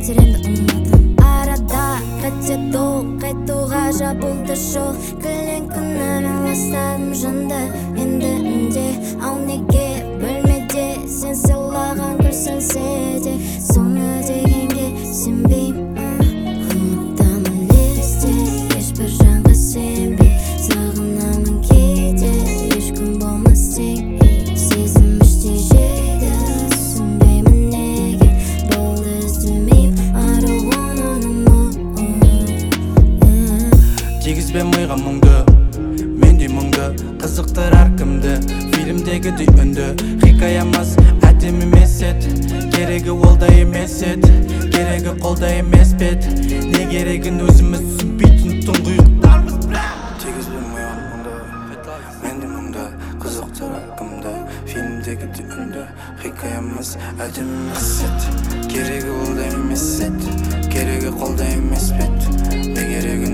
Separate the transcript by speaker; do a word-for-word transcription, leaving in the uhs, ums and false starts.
Speaker 1: кетерімді ұмытым арада қайтеду қайтуға жабылды жол кілең күнәмен ластадым жанды енді үнде ал неге бөлмеде сен сыйлаған гүл сөнсе де соны дегенге сенбеймін ұмытамын лезде ешбір жанға сенбей сағынамын кейде ешкім болмас тек сезім іштей жейді түсінбеймін неге болды іздемеймін аруын
Speaker 2: тигізбе миға мұңды мендей мұңды қызықтырар кімді фильмдегідей үнді хикаямыз әдем емес еді керегі ол да емес еді керегі қолда емес бет не керегін өзіміз түсінбейтін тұңғиықтармыз
Speaker 3: тигізбе миға мұңды мендей мұңды қызықтырар кімді фильмдегідей үнді хикаямыз әдем емес еді керегі ол да емес еді керегі қолда емес бет не керегін